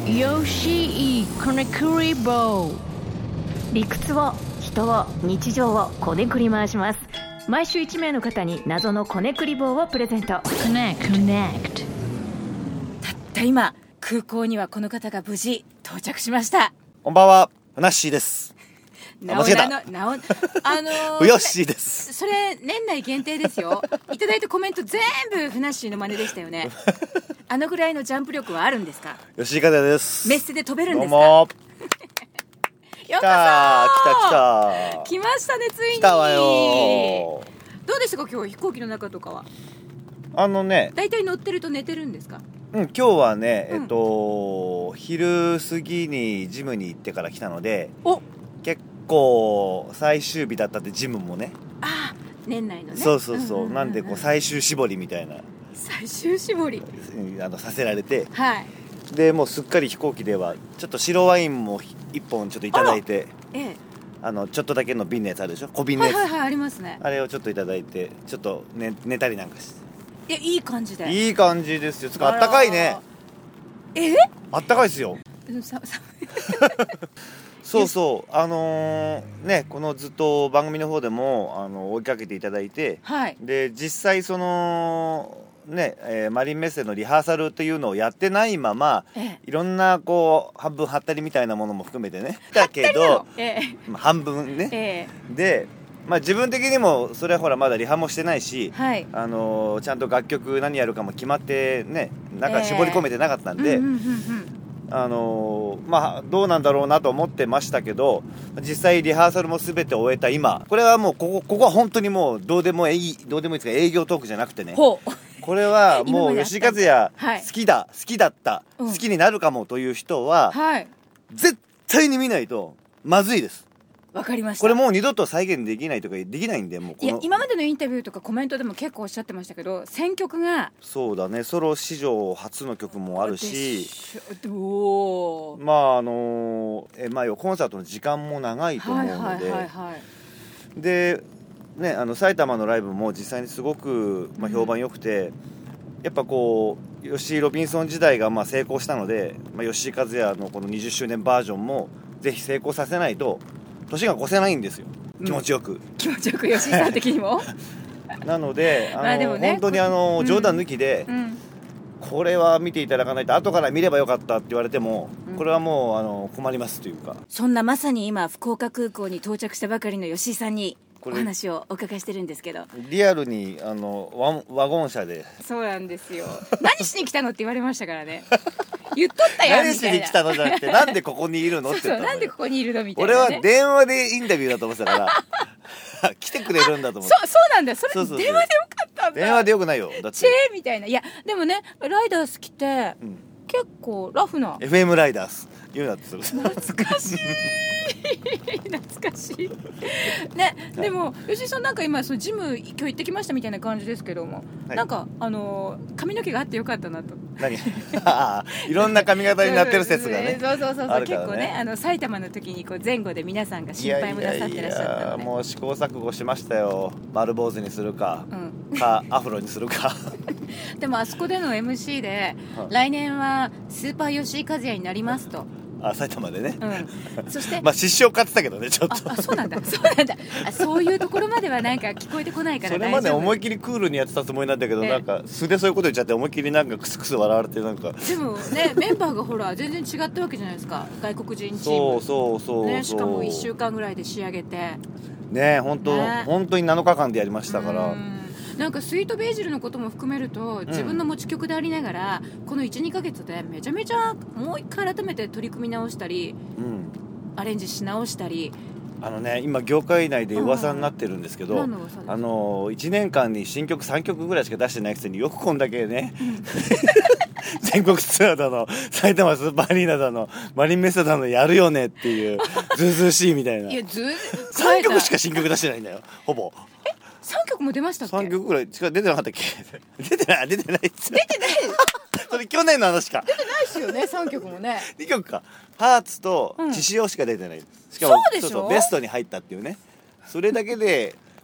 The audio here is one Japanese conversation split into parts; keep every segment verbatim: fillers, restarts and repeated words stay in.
よしいこねくり棒。 理屈を、人を、日常をこねくり回します。毎週いち名の方に謎のこねくり棒をプレゼント。 Connect Connect。 たった今空港にはこの方が無事到着しました。 こんばんは、ふなっしーです。 なお間違えたなのなおあのー、 ふよっしーです。 それ年内限定ですよ。いただいたコメント全部ふなっしーの真似でしたよね。あのぐらいのジャンプ力はあるんですか？ 吉井和也です。 メッセで飛べるんですか？ どうも。 ようこそ来た来た来た来ましたね、ついに来たわよ。 どうでしたか今日、飛行機の中とかは。 あのね、 だいたい乗ってると寝てるんですか？ うん、今日はね、 うんえっと昼過ぎにジムに行ってから来たので、 お結構最終日だったってジムもね。 ああ、年内のね。 そうそうそう、 んんんんなんでこう最終絞りみたいな最終絞り、 うんあのさせられて、 はい、 でもうすっかり飛行機ではちょっと白ワインも一本ちょっといただいて、 ええ、 あのちょっとだけの瓶のやつあるでしょ、小瓶のやつ、 はいはいはい、ありますね。 あれをちょっといただいて、ちょっと寝、寝たりなんかして、 いや、いい感じで。 いい感じですよ。つかあったかいね。 えあったかいですよ。 ささそうそう、あのーね、このずっと番組の方でもあの追いかけていただいて、 はい、 で実際そのね、えーマリンメッセのリハーサルっていうのをやってないまま、 ええ、 いろんなこう半分はったりみたいなものも含めてね、だけど、 えまあ半分ね、 ええで、まあ、自分的にもそれはほらまだリハもしてないし、 え、はい、 あのーちゃんと楽曲何やるかも決まってね、中絞り込めてなかったんで、 うんうんうんうん、 あのーまあどうなんだろうなと思ってましたけど、実際リハーサルも全て終えた今、これはもうここここは本当にもうどうでもいいどうでもいいですか、営業トークじゃなくてね、 ほう、 これはもう吉井和也、 はい好きだ好きだった、 うん好きになるかもという人は、 はい、 絶対に見ないとまずいです。 わかりました。 これもう二度と再現できないとかできないんで、もうこのいや、今までのインタビューとかコメントでも結構おっしゃってましたけど、選曲がそうだね、ソロ史上初の曲もあるし、 おー、 まああのえまあ、コンサートの時間も長いと思うので、 はいはいはいはい、 でね、あの埼玉のライブも実際にすごく、まあ、評判良くて、やっぱこう吉井ロビンソン時代がまあ成功したので、まあ、吉井和也のこのにじゅっしゅうねんバージョンもぜひ成功させないと年が越せないんですよ、気持ちよく、うん、 気持ちよく、吉井さん的にもなので、あの、 まあでもね、 本当にあの、 うん、 冗談抜きで、 うん、 これは見ていただかないと後から見ればよかったって言われても、 うん、 これはもうあの困りますというか、 そんなまさに今福岡空港に到着したばかりの吉井さんにお話をお伺いしてるんですけど、 リアルにあの ワ, ワゴン車で、 そうなんですよ。何しに来たのって言われましたからね。言っとったやん何みいな。 したに来たのじゃなくて、なんでここにいるのってそうそう、 言ったのよ。 なんでここにいるのみたいな、ね、 俺は電話でインタビューだと思ってたから来てくれるんだと思って。 そうそうなんだよ、それそうそうそう電話でよかったんだ。 電話でよくないよ、だってチェーみたいな。いやでもね、ライダース来て、 うん、 結構ラフなエフエム ライダース言うなってそれ懐かしい懐かしいね、はい、でも吉井さんなんか今そのジム今日行ってきましたみたいな感じですけども、はい、なんかあのー、髪の毛があってよかったなと。 何いろんな髪型になってる説がねそうそうそうそう、 ね、 結構ね、あの埼玉の時にこう前後で皆さんが心配もなさってらっしゃったので、いやいやもう試行錯誤しましたよ。丸坊主にするか、 うん、 かアフロにするかでもあそこでの エムシー で、はい、来年はスーパー吉井和也になりますと。 あ、埼玉でね、 うん、そしてまあ失笑買ってたけどね、ちょっと。 ああ、そうなんだそうなんだあ、そういうところまではなんか聞こえてこないから大丈夫。 それまで思いっきりクールにやってたつもりなんだけど、なんか素でそういうこと言っちゃって思いっきりなんかクスクス笑われて、なんかでもねメンバーがほら全然違ったわけじゃないですか、外国人チーム。 そうそうそうそう、 ね、しかもいっしゅうかんぐらいで仕上げてね、本当、ね、本当になのかかんでやりましたから。 なんかスイートベージルのことも含めると、自分の持ち曲でありながら、うん、この いちにかげつでめちゃめちゃもう一回改めて取り組み直したり、うん、アレンジし直したり、 あのね、今業界内で噂になってるんですけど、あのいちねんかんに新曲さんきょくぐらいしか出してないくせによくこんだけね、うん、全国ツアーだの埼玉スーパーアリーナだのマリンメッセだのやるよねっていうずうずうしいみたいな。 いやずうさんきょくしか新曲出してないんだよ、ほぼ。 さんきょくも出ましたっけ？ さんきょくぐらいしか出てなかったっけ？出てない、出てないっす。 出てないそれ去年の話か。 出てないっすよね、さんきょくもね。 にきょくか。ハーツと血潮しか出てない、うん、しかもそうでしょ？ そうそうベストに入ったっていうね。それだけで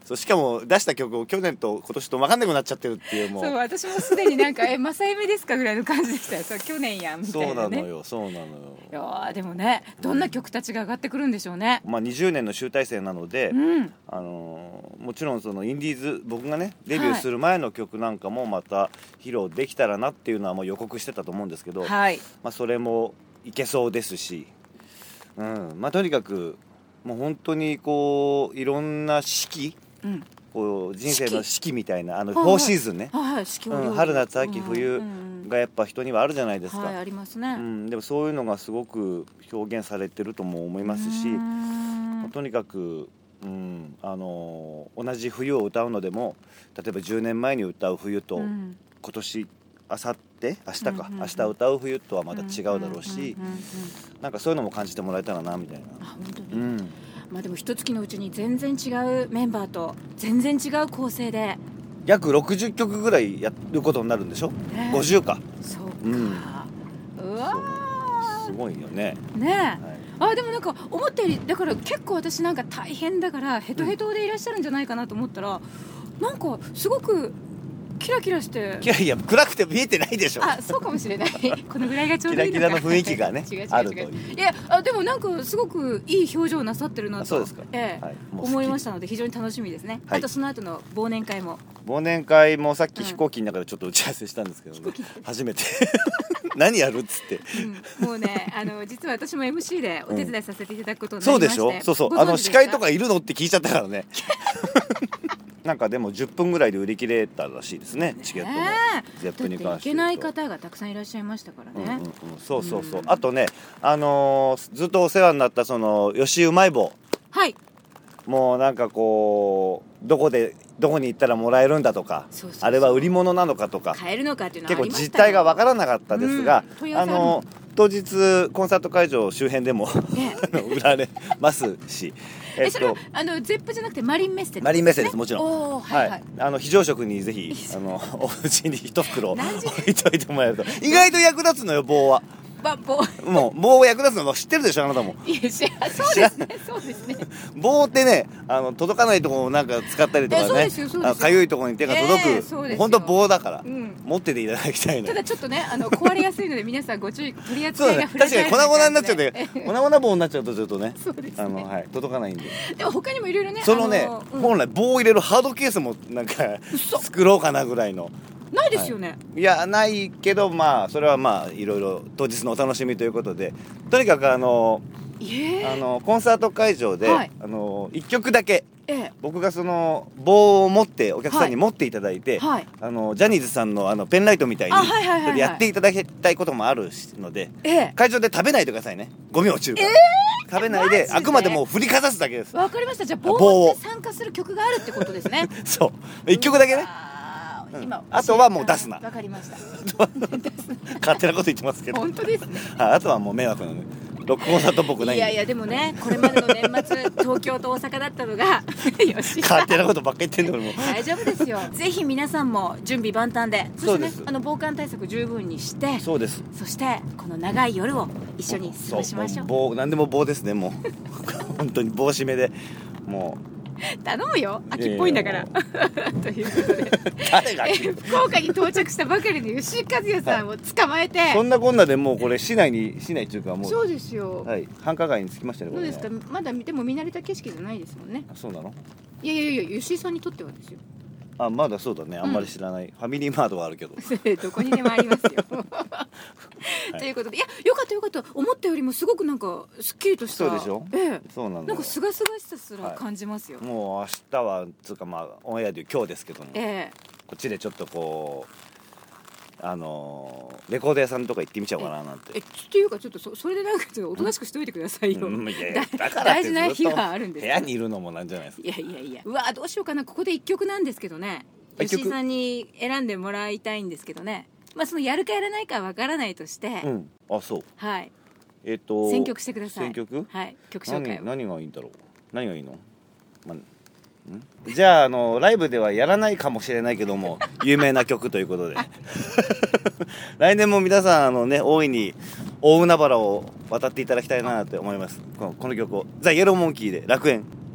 そうしかも出した曲を去年と今年と分かんなくなっちゃってるっていうもうそう私もすでになんかえ正夢ですかぐらいの感じでしたよそう去年やんみたいなねそうなのよそうなのよいやでもねどんな曲たちが上がってくるんでしょうね、 まあ、にじゅうねんの集大成なので、 うんあのーもちろんそのインディーズ僕がねデビューする前の曲なんかもまた披露できたらなっていうのはもう予告してたと思うんですけど、 はいまあ、それもいけそうですし、うんまあ、とにかくもう本当にこういろんな四季、 うんこう人生の四季みたいなあのはいフォーシーズンね、 はいはい四季折々 うん、春夏秋うん冬うんがやっぱ人にはあるじゃないですか、 はいありますね、 うん、でもそういうのがすごく表現されてるとも思いますし、 うーんとにかく、うんあのー同じ冬を歌うのでも例えばじゅうねんまえに歌う冬と、 うん今年あさって明日か、 うんうんうん明日歌う冬とはまた違うだろうし、 うんうんうんうんなんかそういうのも感じてもらえたらなみたいな。 あ本当に、 うんまあでも一月のうちに全然違うメンバーと全然違う構成で約ろくじゅっきょくぐらいやることになるんでしょ、 ねごじゅうかそうか、 うんうわすごいよね、 ーねえ、 はいあでもなんか思ったよりだから結構私なんか大変だからヘトヘトでいらっしゃるんじゃないかなと思ったら、なんかすごくキラキラしていやいや暗くて見えてないでしょあそうかもしれないこのぐらいがちょうどいいのかキラキラの雰囲気がね違う違う違うあるといういやあでもなんかすごくいい表情なさってるなとあそうですかええはいもう好き思いましたので非常に楽しみですね、 はいあとその後の忘年会も忘年会もさっきうん飛行機の中でちょっと打ち合わせしたんですけどね、初めて何やるっつってうん、もうねあの実は私も エムシー でお手伝いさせていただくことになそうでりまして、 しょそうそうご存知ですかあの司会とかいるのって聞いちゃったからねなんかでもじゅっぷんぐらいで売り切れたらしいですねチケットも、 ねえゼップに関してだっていけない方がたくさんいらっしゃいましたからうんうんね、 うん、そうそうそう、 うんあとね、あのーずっとお世話になったその吉うまい棒はいもうなんかこうどこでどこに行ったらもらえるんだとかそうそうそうあれは売り物なのかとか買えるのかっていうのは結構ありましたよ実態が分からなかったですが、 うん問い合わせあるあの当日コンサート会場周辺でもねあの売られますし、 えそれはあのゼップじゃなくてマリンメッセってことマリンメッセですもちろんおーはいはい、 あの非常食にぜひあのお家に一袋置何時いといてもらえると意外と役立つのよ棒はばぼもう棒役立つのも知ってるでしょあなたもいや知らそうですねそうですね棒ってねあの届かないところをなんか使ったりとかえそうねですよそうですよかゆいところに手が届く、 ええそうですよ本当棒だから、 うん持ってていただきたいのただちょっとねあの壊れやすいので皆さんご注意取りそうだね扱いがフラ確かに粉ジャイルな 々になっちゃって感じで粉々棒になっちゃうとちょっとねそうですねあの、はい、届かないんででも他にもいろいろねそのね、 あのうん本来棒を入れるハードケースもなんか作ろうかなぐらいのないですよね、 いやないけどまあそれはまあいろいろ当日のお楽しみということでとにかくあのええあのコンサート会場で、 はいあのいっきょくだけええ僕がその棒を持ってお客さんに持っていただいて、 はいあのジャニーズさんのあのペンライトみたいにあはいはいはいはいやっていただきたいこともあるのでええ会場で食べないでくださいねゴミ落ちるから、食べないでマジであくまでも振りかざすだけですわかりましたじゃあ棒棒をって参加する曲があるってことですねそういっきょくだけねあーうん今あとはもう出すなわかりました勝手なこと言ってますけど本当ですねはいあとはもう迷惑なのでロックコンサートっぽくないんでいやいやでもねこれまでの年末東京と大阪だったのが吉井さん勝手なことばっかり言ってんの俺も大丈夫ですよぜひ皆さんも準備万端でそしてねそうですあの防寒対策十分にしてそうですそしてこの長い夜を一緒に過ごしましょうそうもう棒何でも棒ですねもう本当に棒締めでも頼むよ秋っぽいんだからということでう誰がえ福岡に到着したばかりの吉井和也さんを捕まえてそんなこんなでもうこれ市内に市内っていうかもうそうですよ、 はい繁華街に着きましたねこれねどうですかまだでも見慣れた景色じゃないですもんねあそうなのいやいやいや吉井さんにとってはですよあまだそうだねあんまり知らない、ファミリーマートはあるけどどこにでもありますよ、ということでいやよかったよかった思ったよりもすごくなんかすっきりとしたそうでしょええそうなんだよなんかすがすがしさすら感じますよ、 もう明日はつうかまあオンエアでいう今日ですけども、 ええこっちでちょっとこうあのーレコード屋さんとか行ってみちゃおうかななんてえっていうかちょっと そ, それでなんかちょっとおとなしくしといてくださいよ、 うんいやいだやだからって大事な日ずっとがあるんです部屋にいるのもなんじゃないですかいやいやいやうわどうしようかなここで一曲なんですけどね一曲吉井さんに選んでもらいたいんですけどねまあそのやるかやらないかわからないとして、 うんあそうはいえっ、と選曲してください選曲はい曲紹介を何何がいいんだろう何がいいの、まあんじゃあ、あのライブではやらないかもしれないけども有名な曲ということで来年も皆さんあの、ね、大いに大海原を渡っていただきたいなと思いますこのこの曲をザ・イエローモンキーで楽園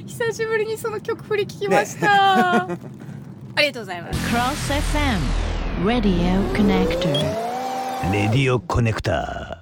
久しぶりにその曲振り聞きました、ね、ありがとうございます。 Cross エフエム Radio Connector レディオコネクター